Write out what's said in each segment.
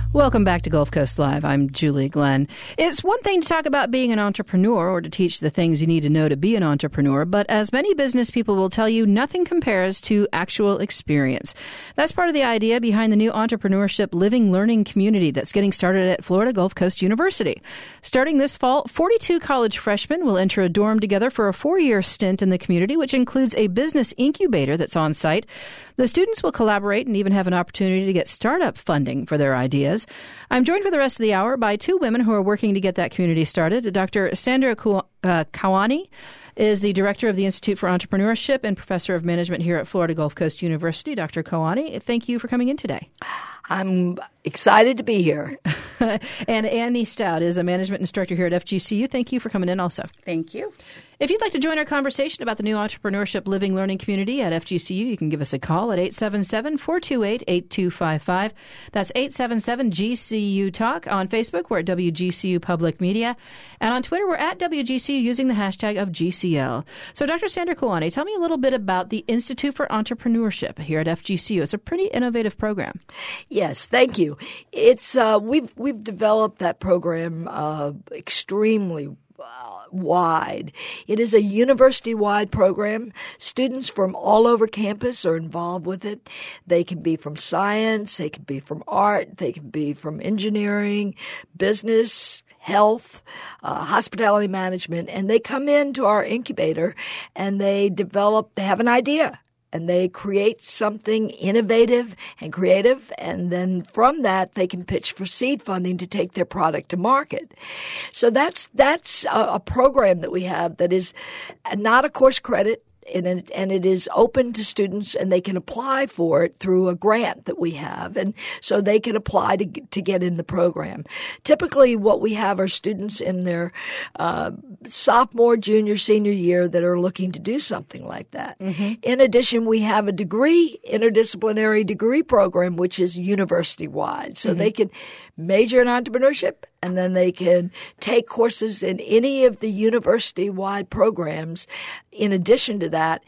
Welcome back to Gulf Coast Live. I'm Julie Glenn. It's one thing to talk about being an entrepreneur or to teach the things you need to know to be an entrepreneur, but as many business people will tell you, nothing compares to actual experience. That's part of the idea behind the new entrepreneurship living learning community that's getting started at Florida Gulf Coast University. Starting this fall, 42 college freshmen will enter a dorm together for a 4-year stint in the community, which includes a business incubator that's on site. The students will collaborate and even have an opportunity to get startup funding for their ideas. I'm joined for the rest of the hour by two women who are working to get that community started. Dr. Sandra Kawani is the director of the Institute for Entrepreneurship and professor of management here at Florida Gulf Coast University. Dr. Kawani, thank you for coming in today. I'm excited to be here. And Annie Stout is a management instructor here at FGCU. Thank you for coming in also. Thank you. If you'd like to join our conversation about the new entrepreneurship living learning community at FGCU, you can give us a call at 877-428-8255. That's 877-GCU-TALK. On Facebook, we're at WGCU Public Media. And on Twitter, we're at WGCU using the hashtag of GCL. So Dr. Sandra Kawani, tell me a little bit about the Institute for Entrepreneurship here at FGCU. It's a pretty innovative program. Yes, thank you. It's we've developed that program extremely wide. It is a university-wide program. Students from all over campus are involved with it. They can be from science, they can be from art, they can be from engineering, business, health, hospitality management, and they come into our incubator and they have an idea. And they create something innovative and creative, and then from that they can pitch for seed funding to take their product to market. So that's a program that we have that is not a course credit. And it is open to students, and they can apply for it through a grant that we have. And so they can apply to get in the program. Typically what we have are students in their sophomore, junior, senior year that are looking to do something like that. Mm-hmm. In addition, we have a interdisciplinary degree program, which is university-wide. So they can major in entrepreneurship, and then they can take courses in any of the university-wide programs in addition to that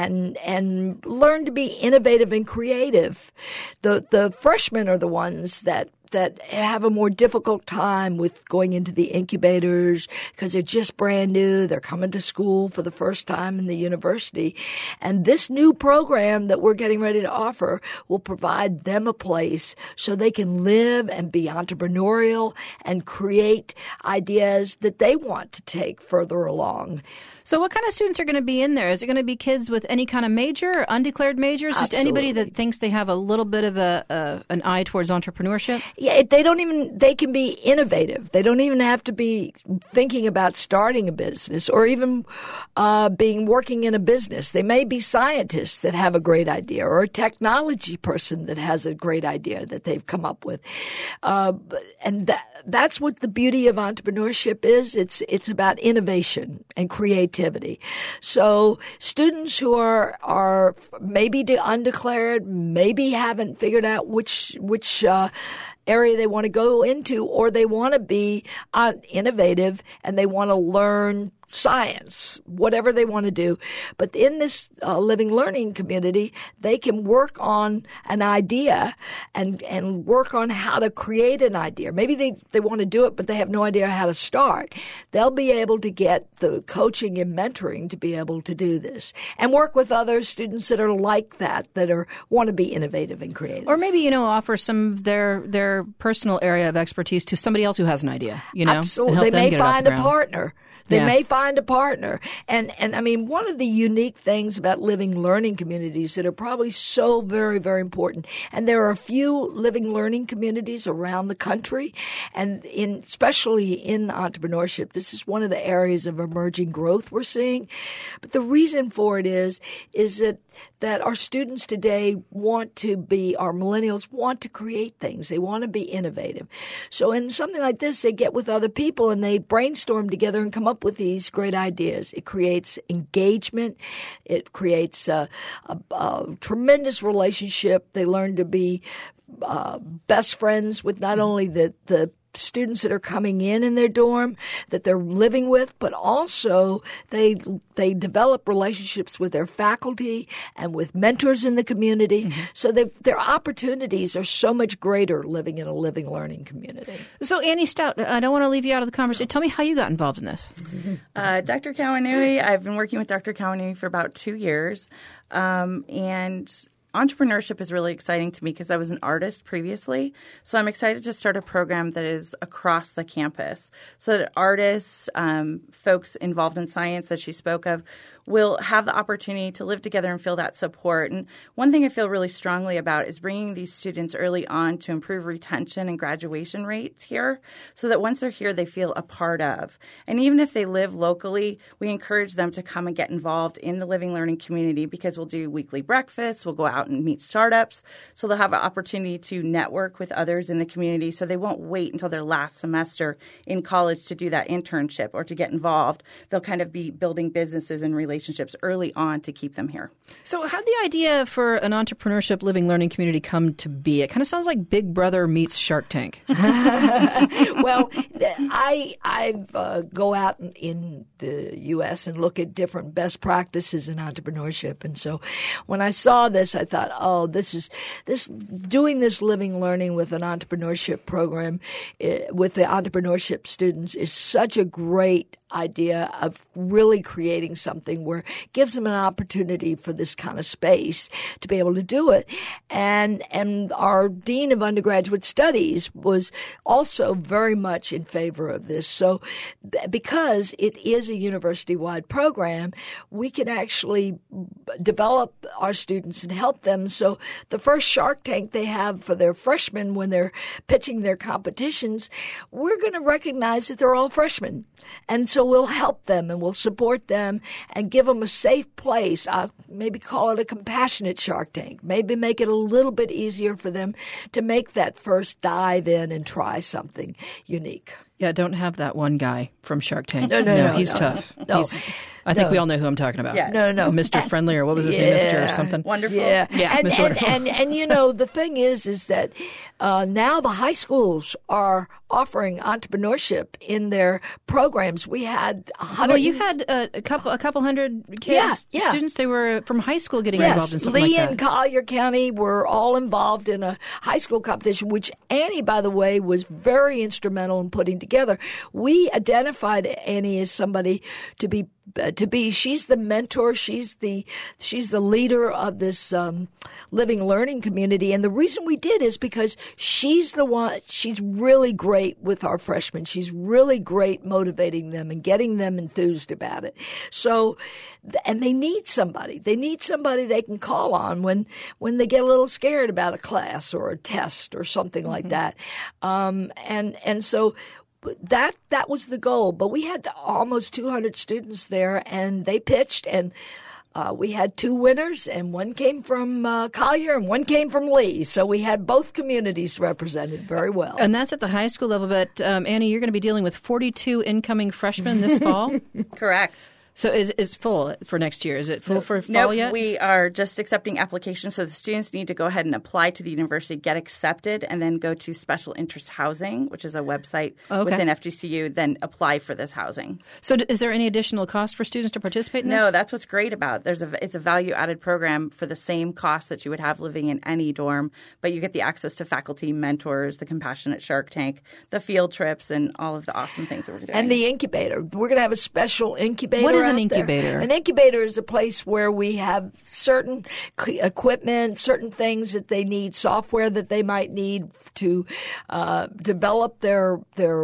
and learn to be innovative and creative. The freshmen are the ones that have a more difficult time with going into the incubators because they're just brand new. They're coming to school for the first time in the university. And this new program that we're getting ready to offer will provide them a place so they can live and be entrepreneurial and create ideas that they want to take further along. So what kind of students are going to be in there? Is it going to be kids with any kind of major or undeclared majors? Absolutely. Just anybody that thinks they have a little bit of an eye towards entrepreneurship? Yeah, they can be innovative. They don't even have to be thinking about starting a business or even working in a business. They may be scientists that have a great idea or a technology person that has a great idea that they've come up with. And that's what the beauty of entrepreneurship is. It's about innovation and creativity. So students who are maybe undeclared, maybe haven't figured out which area they want to go into, or they want to be innovative and they want to learn science, whatever they want to do. But in this living learning community, they can work on an idea and work on how to create an idea. Maybe they want to do it, but they have no idea how to start. They'll be able to get the coaching and mentoring to be able to do this and work with other students that are like that want to be innovative and creative. Or maybe, offer some of their personal area of expertise to somebody else who has an idea, Absolutely. They may find a partner. They may find a partner. And I mean, one of the unique things about living learning communities that are probably so very, very important, and there are a few living learning communities around the country, and especially in entrepreneurship, this is one of the areas of emerging growth we're seeing. But the reason for it is that our students today our millennials want to create things. They want to be innovative. So in something like this, they get with other people and they brainstorm together and come up with these great ideas. It creates engagement. It creates a tremendous relationship. They learn to be best friends with not only the students that are coming in their dorm that they're living with, but also they develop relationships with their faculty and with mentors in the community. Mm-hmm. So their opportunities are so much greater living in a living learning community. So Annie Stout, I don't want to leave you out of the conversation. Tell me how you got involved in this. Dr. Kawanui, I've been working with Dr. Kawanui for about 2 years, and entrepreneurship is really exciting to me because I was an artist previously. So I'm excited to start a program that is across the campus so that artists, folks involved in science, as she spoke of, will have the opportunity to live together and feel that support. And one thing I feel really strongly about is bringing these students early on to improve retention and graduation rates here so that once they're here, they feel a part of. And even if they live locally, we encourage them to come and get involved in the living learning community because we'll do weekly breakfasts, we'll go out and meet startups. So they'll have an opportunity to network with others in the community so they won't wait until their last semester in college to do that internship or to get involved. They'll kind of be building businesses and relationships early on to keep them here. So how did the idea for an entrepreneurship living learning community come to be? It kind of sounds like Big Brother meets Shark Tank. Well, I go out in the U.S. and look at different best practices in entrepreneurship. And so when I saw this, I thought, doing this living learning with an entrepreneurship program with the entrepreneurship students is such a great idea of really creating something where it gives them an opportunity for this kind of space to be able to do it. And our Dean of Undergraduate Studies was also very much in favor of this. So because it is a university-wide program, we can actually develop our students and help them. So the first Shark Tank they have for their freshmen when they're pitching their competitions, we're going to recognize that they're all freshmen. And so we'll help them and we'll support them and give them a safe place. Maybe call it a compassionate Shark Tank. Maybe make it a little bit easier for them to make that first dive in and try something unique. Yeah, don't have that one guy from Shark Tank. No, he's tough. No. I think we all know who I'm talking about. Yes. No. Mr. Friendly, or what was his name? Mr. something? Wonderful. Yeah, Mr. Wonderful. And you know, the thing is that now the high schools are offering entrepreneurship in their programs. We had 100. Well, you had a couple hundred kids, students. They were from high school getting involved in something Lee like that. and Collier County were all involved in a high school competition, which Annie, by the way, was very instrumental in putting together. We identified Annie as somebody to be she's the mentor, she's the leader of this living learning community, and the reason we did is because she's really great with our freshmen. She's really great motivating them and getting them enthused about it. So, and they need somebody they can call on when they get a little scared about a class or a test or something like that. And so that was the goal. But we had almost 200 students there, and they pitched, and we had 2 winners, and one came from Collier and one came from Lee. So we had both communities represented very well. And that's at the high school level. But Annie, you're going to be dealing with 42 incoming freshmen this fall? Correct. So is full for next year? Is it full for fall Nope, yet? We are just accepting applications. So the students need to go ahead and apply to the university, get accepted, and then go to Special Interest Housing, which is a website within FGCU, then apply for this housing. So is there any additional cost for students to participate in this? No, that's what's great about it. It's a value-added program for the same cost that you would have living in any dorm, but you get the access to faculty, mentors, the Compassionate Shark Tank, the field trips, and all of the awesome things that we're doing. And the incubator. We're going to have a special incubator. What is an incubator? An incubator is a place where we have certain equipment, certain things that they need, software that they might need to develop their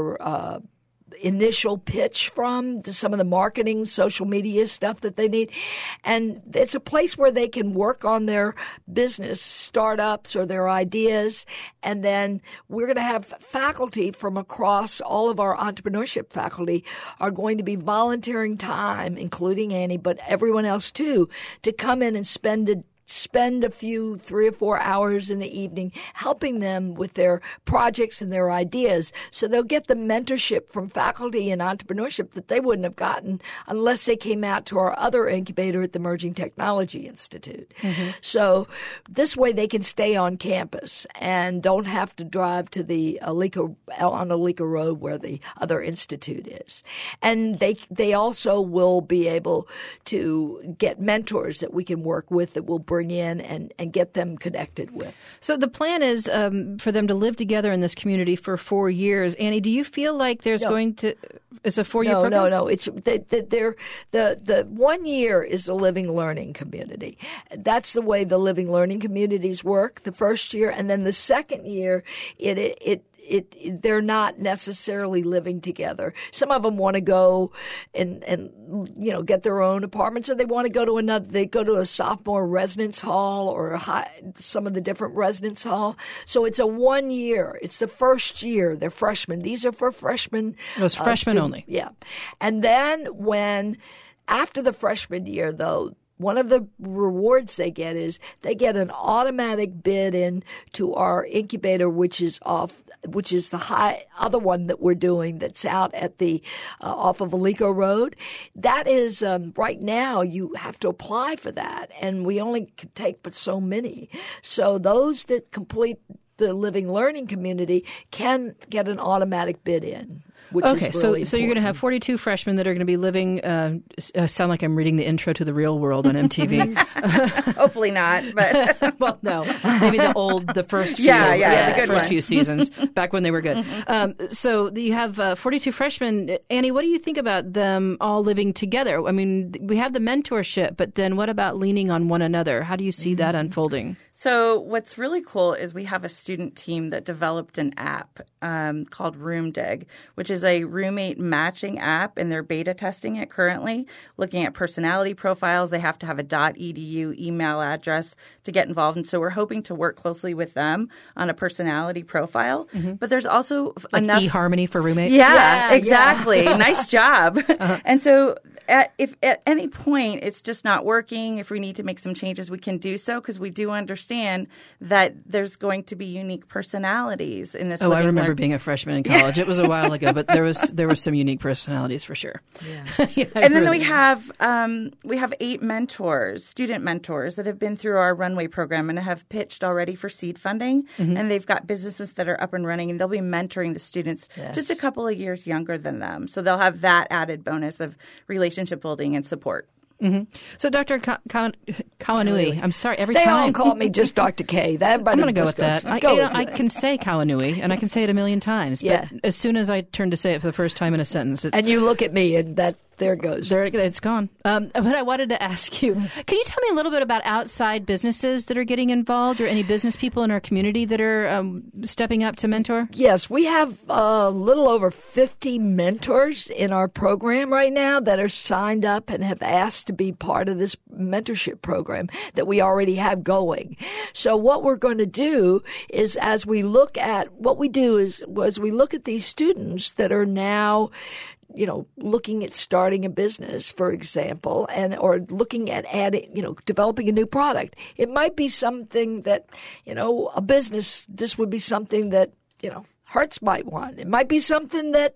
initial pitch from, to some of the marketing, social media stuff that they need. And it's a place where they can work on their business startups or their ideas. And then we're going to have faculty from across all of our entrepreneurship faculty are going to be volunteering time, including Annie, but everyone else too, to come in and spend spend a few 3 or 4 hours in the evening helping them with their projects and their ideas. So they'll get the mentorship from faculty in entrepreneurship that they wouldn't have gotten unless they came out to our other incubator at the Emerging Technology Institute. Mm-hmm. So this way they can stay on campus and don't have to drive to the Alica Road where the other institute is. And they also will be able to get mentors that we can work with that will bring in and get them connected with. So the plan is for them to live together in this community for 4 years. Annie, do you feel like there's going to – it's a 4-year program? No. It's the 1 year is the living learning community. That's the way the living learning communities work, the first year. And then the second year, they're not necessarily living together. Some of them want to go and get their own apartments, or they want to go to another. They go to a sophomore residence hall or some of the different residence hall. So it's a 1 year. It's the first year. They're freshmen. These are for freshmen. It was freshmen only. Yeah, and then after the freshman year, though, one of the rewards they get is they get an automatic bid in to our incubator, which is the other one that we're doing that's out at the off of Alico Road. That is right now you have to apply for that, and we only can take but so many. So those that complete the living learning community can get an automatic bid in. Okay, so you're going to have 42 freshmen that are going to be living. Sound like I'm reading the intro to The Real World on MTV. Hopefully not, but well, no, maybe the first few, the good first ones. few seasons back when they were good. So you have 42 freshmen. Annie, what do you think about them all living together? I mean, we have the mentorship, but then what about leaning on one another? How do you see that unfolding? So what's really cool is we have a student team that developed an app called RoomDig, which is a roommate matching app, and they're beta testing it currently, looking at personality profiles. They have to have a .edu email address to get involved, and so we're hoping to work closely with them on a personality profile. Mm-hmm. But there's also like enough eHarmony for roommates. Yeah, exactly. Nice job. Uh-huh. And so if at any point it's just not working, if we need to make some changes, we can do so, because we do understand that there's going to be unique personalities in this. Oh, I remember being a freshman in college. It was a while ago, but there were some unique personalities for sure. Yeah. And then we have 8 mentors, student mentors, that have been through our Runway program and have pitched already for seed funding. Mm-hmm. And they've got businesses that are up and running, and they'll be mentoring the students just a couple of years younger than them. So they'll have that added bonus of relationship building and support. Mm-hmm. So Dr. Kawanui, I'm sorry, they all call me just Dr. K. I'm going to go with that. I can say Kawanui, and I can say it a million times, but as soon as I turn to say it for the first time in a sentence, and you look at me, and there it goes. It's gone. But I wanted to ask you, can you tell me a little bit about outside businesses that are getting involved, or any business people in our community that are stepping up to mentor? Yes, we have a little over 50 mentors in our program right now that are signed up and have asked to be part of this mentorship program that we already have going. So what we're going to do is, as we look at these students that are now looking at starting a business, for example, or looking at adding, developing a new product. It might be something that, a business, this would be something that, Hertz might want. It might be something that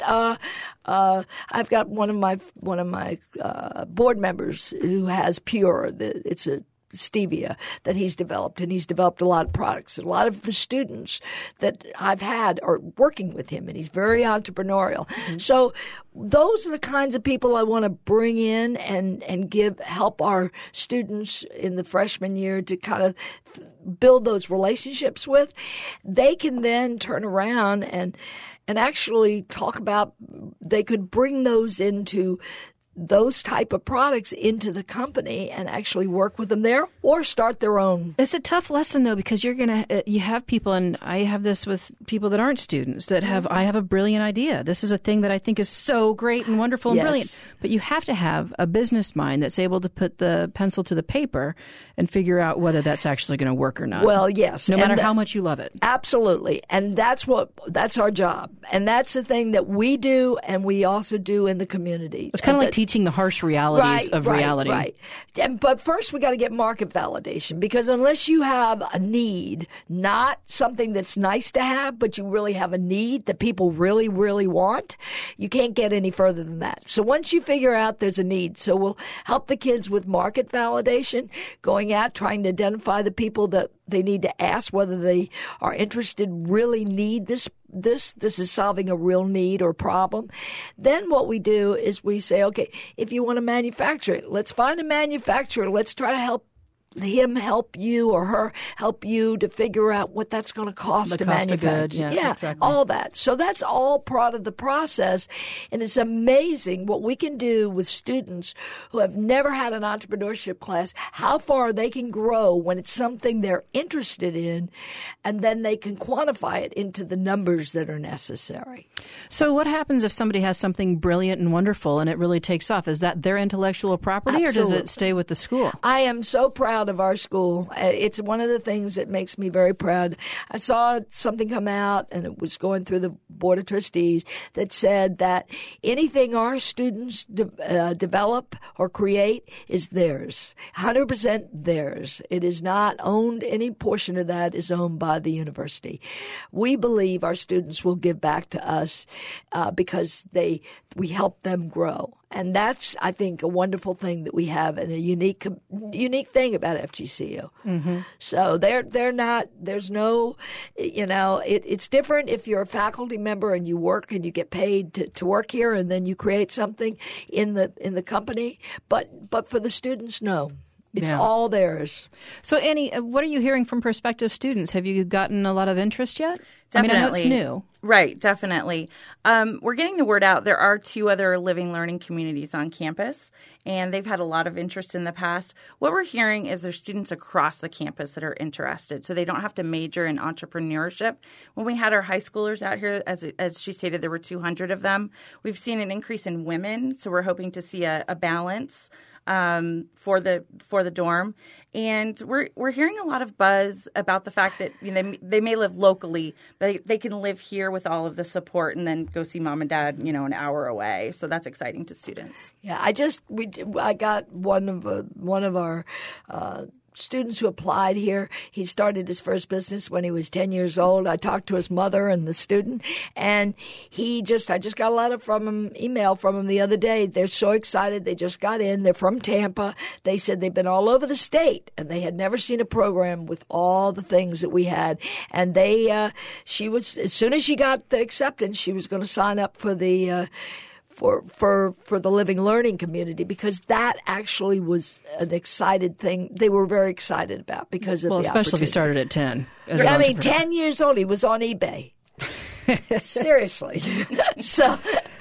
I've got one of my board members who has Pure. It's a stevia that he's developed, and he's developed a lot of products. A lot of the students that I've had are working with him, and he's very entrepreneurial. Mm-hmm. So those are the kinds of people I want to bring in and help our students in the freshman year to kind of build those relationships with. They can then turn around and actually talk about, they could bring those type of products into the company and actually work with them there, or start their own. It's a tough lesson, though, because you have people, and I have this with people that aren't students, that I have a brilliant idea. This is a thing that I think is so great and wonderful and brilliant. But you have to have a business mind that's able to put the pencil to the paper and figure out whether that's actually going to work or not. Well, yes. No matter how much you love it. Absolutely. And that's our job. And that's the thing that we do, and we also do in the community. It's kind of like teaching teaching the harsh realities of reality. Right. But first we got to get market validation, because unless you have a need, not something that's nice to have, but you really have a need that people really, really want, you can't get any further than that. So once you figure out there's a need, so we'll help the kids with market validation, going out, trying to identify the people that they need to ask whether they are interested, really need this is solving a real need or problem. Then what we do is we say, okay, if you want to manufacture it, let's find a manufacturer. Let's try to help him help you or her help you to figure out what that's going to cost to manufacture. Yeah, exactly. All that. So that's all part of the process. And it's amazing what we can do with students who have never had an entrepreneurship class, how far they can grow when it's something they're interested in, and then they can quantify it into the numbers that are necessary. So what happens if somebody has something brilliant and wonderful and it really takes off? Is that their intellectual property Absolutely. Or does it stay with the school? I am so proud of our school. It's one of the things that makes me very proud. I saw something come out, and it was going through the Board of Trustees, that said that anything our students develop or create is theirs, 100% theirs. It is not owned. Any portion of that is owned by the university. We believe our students will give back to us because we help them grow. And that's, I think, a wonderful thing that we have, and a unique thing about FGCU. Mm-hmm. So they're not. There's no, it's different if you're a faculty member and you work and you get paid to work here, and then you create something in the company. But for the students, no. It's all theirs. So, Annie, what are you hearing from prospective students? Have you gotten a lot of interest yet? Definitely. I mean, I know it's new. Right, definitely. We're getting the word out. There are 2 other living learning communities on campus, and they've had a lot of interest in the past. What we're hearing is there's students across the campus that are interested, so they don't have to major in entrepreneurship. When we had our high schoolers out here, as she stated, there were 200 of them. We've seen an increase in women, so we're hoping to see a balance for the dorm. And we're hearing a lot of buzz about the fact that they may live locally, but they can live here with all of the support and then go see mom and dad, an hour away. So that's exciting to students. Yeah, I got one of our students who applied here. He started his first business when he was 10 years old. I talked to his mother and the student, and I just got a letter from him, email from him the other day. They're so excited. They just got in. They're from Tampa. They said they've been all over the state, and they had never seen a program with all the things that we had. And she was, as soon as she got the acceptance, she was going to sign up for the for the living learning community, because that actually was an excited thing. They were very excited about because of the especially opportunity. if he started at 10. 10 years old. He was on eBay. Seriously. So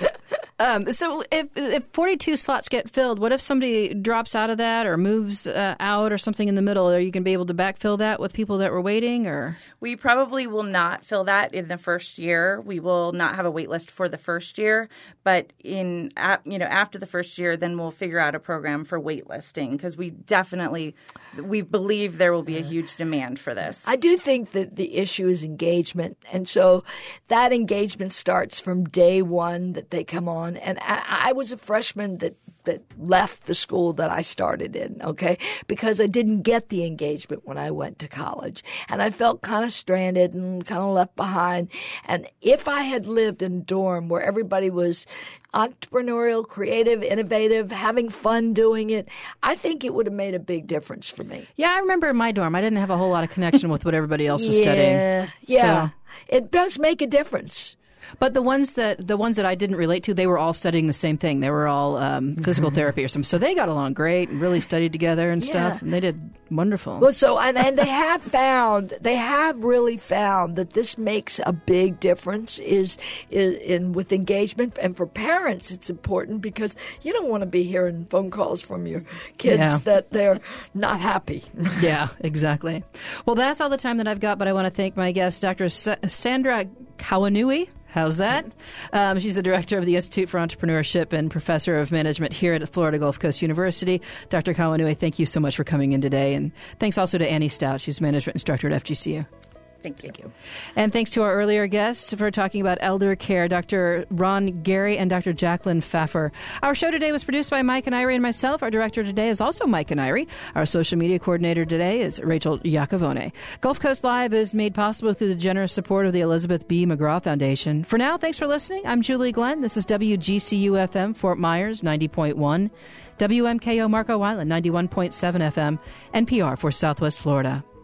if 42 slots get filled, what if somebody drops out of that or moves out or something in the middle? Are you going to be able to backfill that with people that were waiting? Or we probably will not fill that in the first year. We will not have a wait list for the first year, but after the first year, then we'll figure out a program for wait listing, because we believe there will be a huge demand for this. I do think that the issue is engagement, and so that engagement starts from day one that they come on. And I was a freshman that left the school that I started in, okay, because I didn't get the engagement when I went to college. And I felt kind of stranded and kind of left behind. And if I had lived in a dorm where everybody was entrepreneurial, creative, innovative, having fun doing it, I think it would have made a big difference for me. Yeah, I remember in my dorm, I didn't have a whole lot of connection with what everybody else was studying. Yeah, so. It does make a difference. But the ones that I didn't relate to, they were all studying the same thing. They were all physical therapy or something. So they got along great and really studied together and stuff. And they did wonderful. Well, so and they have really found that this makes a big difference is with engagement. And for parents, it's important because you don't want to be hearing phone calls from your kids that they're not happy. Yeah, exactly. Well, that's all the time that I've got. But I want to thank my guest, Dr. Sandra Kawanui. How's that? She's the director of the Institute for Entrepreneurship and professor of management here at Florida Gulf Coast University. Dr. Kawanui, thank you so much for coming in today. And thanks also to Annie Stout. She's management instructor at FGCU. Thank you. Thank you. And thanks to our earlier guests for talking about elder care, Dr. Ron Gary and Dr. Jacqueline Pfeffer. Our show today was produced by Mike Canary and myself. Our director today is also Mike Canary. Our social media coordinator today is Rachel Iacovone. Gulf Coast Live is made possible through the generous support of the Elizabeth B. McGraw Foundation. For now, thanks for listening. I'm Julie Glenn. This is WGCU-FM Fort Myers 90.1, WMKO Marco Island 91.7 FM, NPR for Southwest Florida.